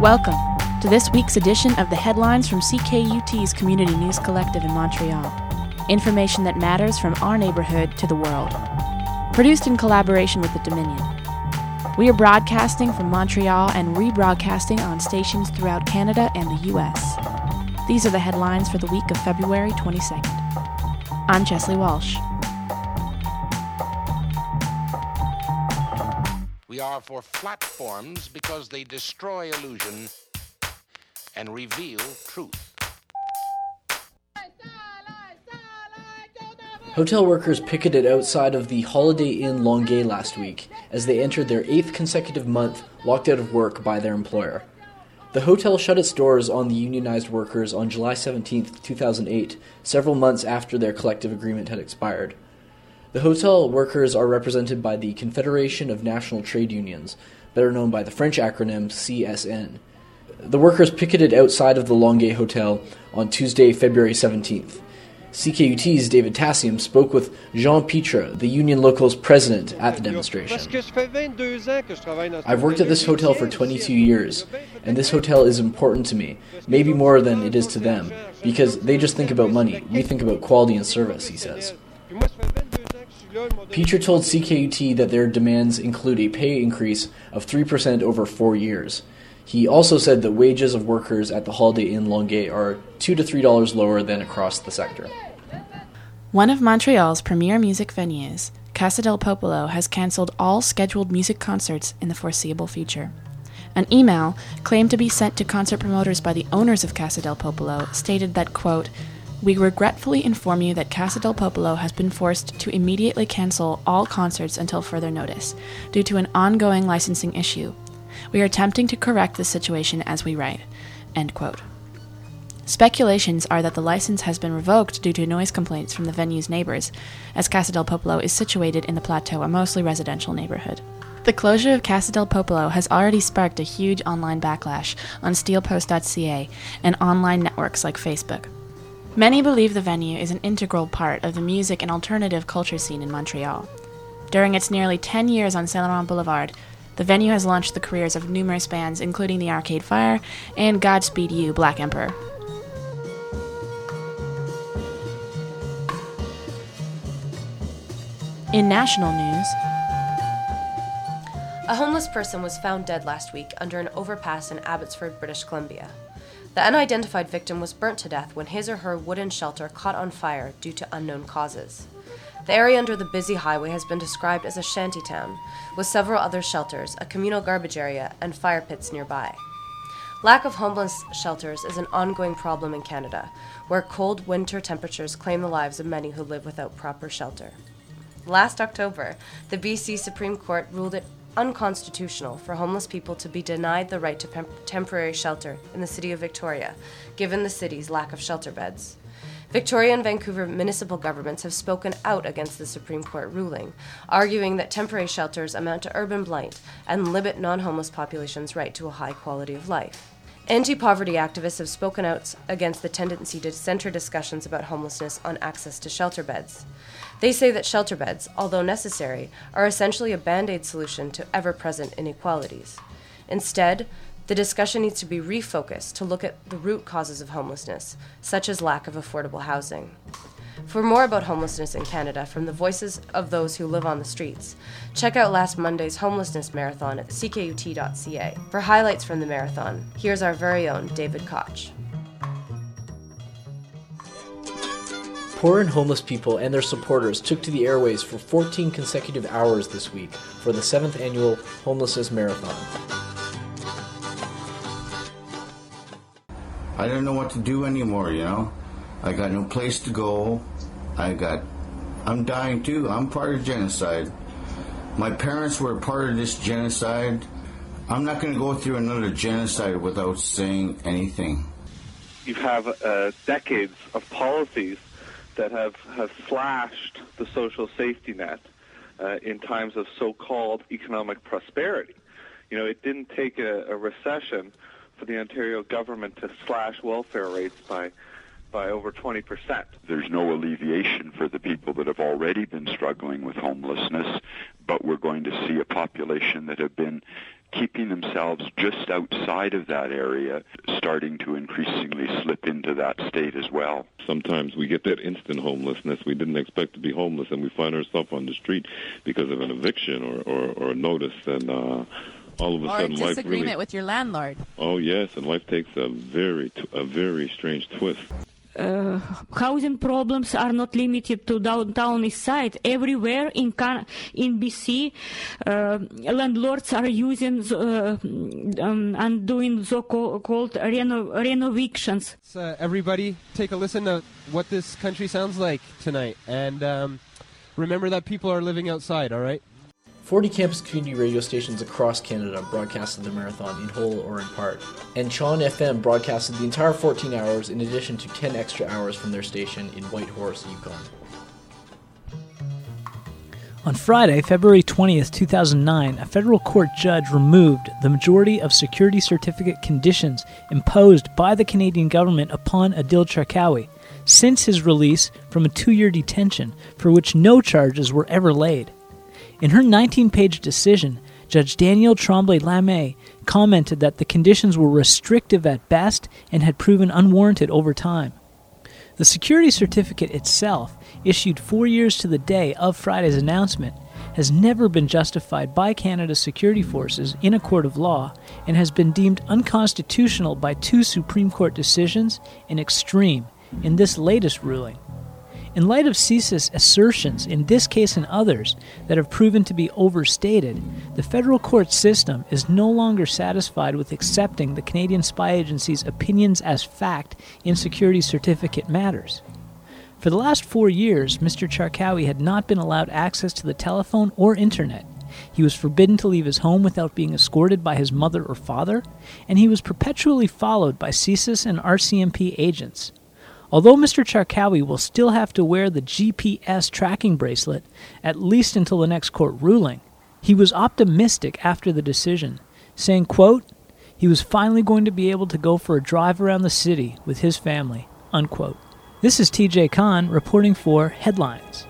Welcome to this week's edition of the headlines from CKUT's Community News Collective in Montreal. Information that matters from our neighborhood to the world. Produced in collaboration with the Dominion. We are broadcasting from Montreal and rebroadcasting on stations throughout Canada and the U.S. These are the headlines for the week of February 22nd. I'm Chesley Walsh. We are for platforms because they destroy illusion and reveal truth. Hotel workers picketed outside of the Holiday Inn Longueuil last week as they entered their 8th consecutive month locked out of work by their employer. The hotel shut its doors on the unionized workers on July 17, 2008, several months after their collective agreement had expired. The hotel workers are represented by the Confederation of National Trade Unions, better known by the French acronym CSN. The workers picketed outside of the Longueuil Hotel on Tuesday, February 17th. CKUT's David Tassium spoke with Jean Pitre, the Union Local's president, at the demonstration. I've worked at this hotel for 22 years, and this hotel is important to me, maybe more than it is to them, because they just think about money. We think about quality and service, he says. Pitre told CKUT that their demands include a pay increase of 3% over 4 years. He also said that wages of workers at the Holiday Inn Longueuil are $2 to $3 lower than across the sector. One of Montreal's premier music venues, Casa del Popolo, has cancelled all scheduled music concerts in the foreseeable future. An email claimed to be sent to concert promoters by the owners of Casa del Popolo stated that, quote, "We regretfully inform you that Casa del Popolo has been forced to immediately cancel all concerts until further notice, due to an ongoing licensing issue. We are attempting to correct this situation as we write." End quote. Speculations are that the license has been revoked due to noise complaints from the venue's neighbors, as Casa del Popolo is situated in the Plateau, a mostly residential neighborhood. The closure of Casa del Popolo has already sparked a huge online backlash on steelpost.ca and online networks like Facebook. Many believe the venue is an integral part of the music and alternative culture scene in Montreal. During its nearly 10 years on Saint Laurent Boulevard, the venue has launched the careers of numerous bands, including the Arcade Fire and Godspeed You, Black Emperor. In national news, a homeless person was found dead last week under an overpass in Abbotsford, British Columbia. The unidentified victim was burnt to death when his or her wooden shelter caught on fire due to unknown causes. The area under the busy highway has been described as a shantytown, with several other shelters, a communal garbage area, and fire pits nearby. Lack of homeless shelters is an ongoing problem in Canada, where cold winter temperatures claim the lives of many who live without proper shelter. Last October, the BC Supreme Court ruled it unconstitutional for homeless people to be denied the right to temporary shelter in the city of Victoria, given the city's lack of shelter beds. Victoria and Vancouver municipal governments have spoken out against the Supreme Court ruling, arguing that temporary shelters amount to urban blight and limit non-homeless populations' right to a high quality of life. Anti-poverty activists have spoken out against the tendency to center discussions about homelessness on access to shelter beds. They say that shelter beds, although necessary, are essentially a band-aid solution to ever-present inequalities. Instead, the discussion needs to be refocused to look at the root causes of homelessness, such as lack of affordable housing. For more about homelessness in Canada from the voices of those who live on the streets, check out last Monday's homelessness marathon at ckut.ca. For highlights from the marathon, here's our very own David Koch. Poor and homeless people and their supporters took to the airways for 14 consecutive hours this week for the 7th annual Homelessness Marathon. I don't know what to do anymore, you know? I got no place to go. I'm dying too. I'm part of genocide. My parents were part of this genocide. I'm not going to go through another genocide without saying anything. You have decades of policies that have slashed the social safety net in times of so-called economic prosperity. You know, it didn't take a recession for the Ontario government to slash welfare rates by by over 20%. There's no alleviation for the people that have already been struggling with homelessness, but we're going to see a population that have been keeping themselves just outside of that area, starting to increasingly slip into that state as well. Sometimes we get that instant homelessness. We didn't expect to be homeless, and we find ourselves on the street because of an eviction or a notice, and all of a sudden life disagreement with your landlord. Oh yes, and life takes a very strange twist. Housing problems are not limited to downtown east side. Everywhere in BC, landlords are using and doing so-called renovictions. Everybody take a listen to what this country sounds like tonight. And remember that people are living outside, all right? 40 campus community radio stations across Canada broadcasted the marathon in whole or in part, and Chon FM broadcasted the entire 14 hours in addition to 10 extra hours from their station in Whitehorse, Yukon. On Friday, February 20th, 2009, a federal court judge removed the majority of security certificate conditions imposed by the Canadian government upon Adil Charkawi since his release from a 2-year detention for which no charges were ever laid. In her 19-page decision, Judge Danielle Tremblay-Lamé commented that the conditions were restrictive at best and had proven unwarranted over time. The security certificate itself, issued 4 years to the day of Friday's announcement, has never been justified by Canada's security forces in a court of law and has been deemed unconstitutional by 2 Supreme Court decisions and extreme in this latest ruling. In light of CSIS assertions in this case and others that have proven to be overstated, the federal court system is no longer satisfied with accepting the Canadian Spy Agency's opinions as fact in security certificate matters. For the last 4 years, Mr. Charkawi had not been allowed access to the telephone or internet. He was forbidden to leave his home without being escorted by his mother or father, and he was perpetually followed by CSIS and RCMP agents. Although Mr. Charkawi will still have to wear the GPS tracking bracelet, at least until the next court ruling, he was optimistic after the decision, saying, quote, he was finally going to be able to go for a drive around the city with his family, unquote. This is TJ Khan reporting for Headlines.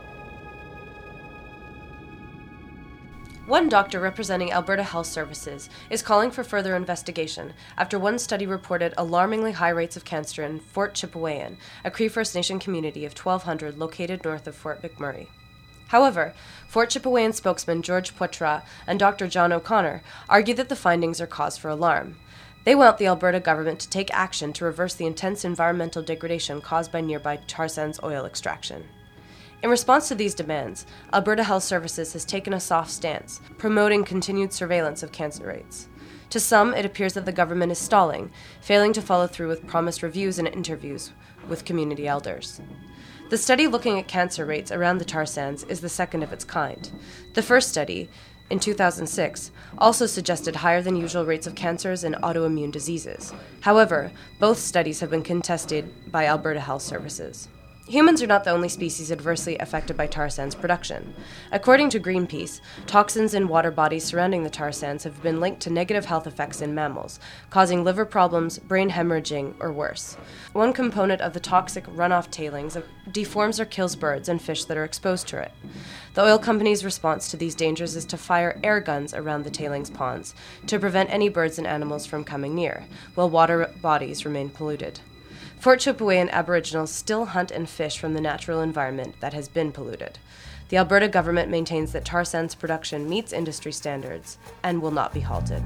One doctor representing Alberta Health Services is calling for further investigation after one study reported alarmingly high rates of cancer in Fort Chipewyan, a Cree First Nation community of 1,200 located north of Fort McMurray. However, Fort Chipewyan spokesman George Poitras and Dr. John O'Connor argue that the findings are cause for alarm. They want the Alberta government to take action to reverse the intense environmental degradation caused by nearby tar sands oil extraction. In response to these demands, Alberta Health Services has taken a soft stance, promoting continued surveillance of cancer rates. To some, it appears that the government is stalling, failing to follow through with promised reviews and interviews with community elders. The study looking at cancer rates around the tar sands is the second of its kind. The first study, in 2006, also suggested higher than usual rates of cancers and autoimmune diseases. However, both studies have been contested by Alberta Health Services. Humans are not the only species adversely affected by tar sands production. According to Greenpeace, toxins in water bodies surrounding the tar sands have been linked to negative health effects in mammals, causing liver problems, brain hemorrhaging, or worse. One component of the toxic runoff tailings deforms or kills birds and fish that are exposed to it. The oil company's response to these dangers is to fire air guns around the tailings ponds to prevent any birds and animals from coming near, while water bodies remain polluted. Fort Chipewyan Aboriginals still hunt and fish from the natural environment that has been polluted. The Alberta government maintains that tar sands production meets industry standards and will not be halted.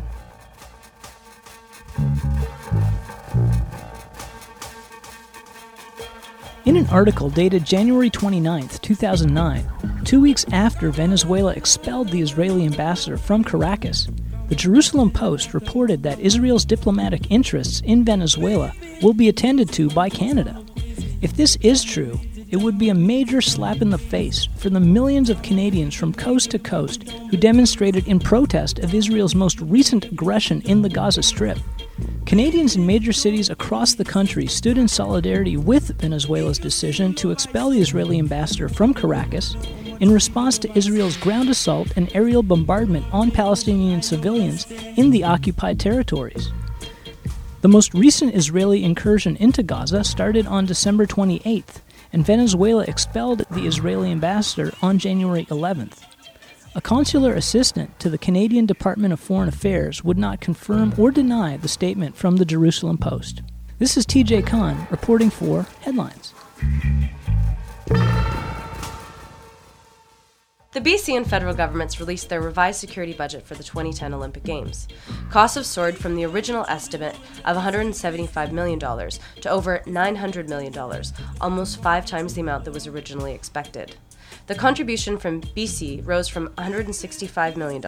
In an article dated January 29, 2009, 2 weeks after Venezuela expelled the Israeli ambassador from Caracas, the Jerusalem Post reported that Israel's diplomatic interests in Venezuela will be attended to by Canada. If this is true, it would be a major slap in the face for the millions of Canadians from coast to coast who demonstrated in protest of Israel's most recent aggression in the Gaza Strip. Canadians in major cities across the country stood in solidarity with Venezuela's decision to expel the Israeli ambassador from Caracas in response to Israel's ground assault and aerial bombardment on Palestinian civilians in the occupied territories. The most recent Israeli incursion into Gaza started on December 28th, and Venezuela expelled the Israeli ambassador on January 11th. A consular assistant to the Canadian Department of Foreign Affairs would not confirm or deny the statement from the Jerusalem Post. This is TJ Khan reporting for Headlines. The BC and federal governments released their revised security budget for the 2010 Olympic Games. Costs have soared from the original estimate of $175 million to over $900 million, almost 5 times the amount that was originally expected. The contribution from BC rose from $165 million to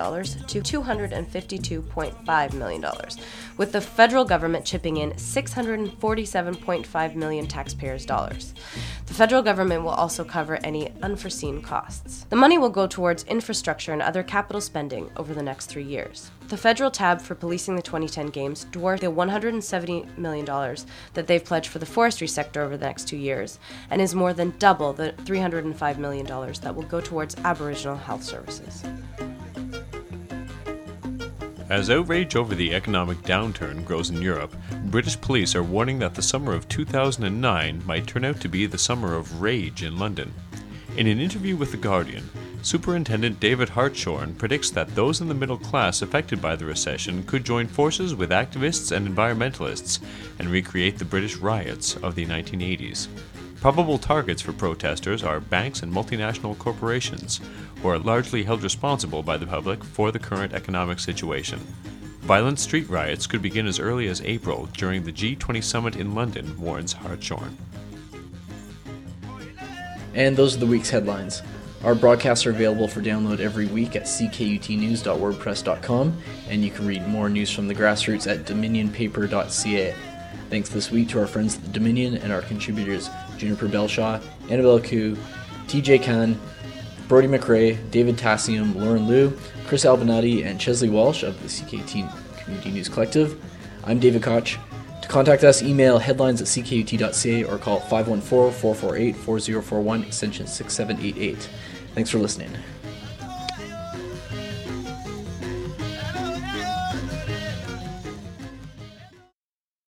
$252.5 million, with the federal government chipping in $647.5 million taxpayers' dollars. The federal government will also cover any unforeseen costs. The money will go towards infrastructure and other capital spending over the next 3 years. The federal tab for policing the 2010 Games dwarfed the $170 million that they've pledged for the forestry sector over the next 2 years, and is more than double the $305 million that will go towards Aboriginal health services. As outrage over the economic downturn grows in Europe, British police are warning that the summer of 2009 might turn out to be the summer of rage in London. In an interview with The Guardian, Superintendent David Hartshorn predicts that those in the middle class affected by the recession could join forces with activists and environmentalists and recreate the British riots of the 1980s. Probable targets for protesters are banks and multinational corporations, who are largely held responsible by the public for the current economic situation. Violent street riots could begin as early as April during the G20 summit in London, warns Hartshorn. And those are the week's headlines. Our broadcasts are available for download every week at ckutnews.wordpress.com, and you can read more news from the grassroots at dominionpaper.ca. Thanks this week to our friends at the Dominion and our contributors Juniper Belshaw, Annabelle Koo, TJ Khan, Brody McRae, David Tassium, Lauren Liu, Chris Albinati, and Chesley Walsh of the CKUT Community News Collective. I'm David Koch. To contact us, email headlines@ckut.ca or call 514-448-4041, extension 6788. Thanks for listening.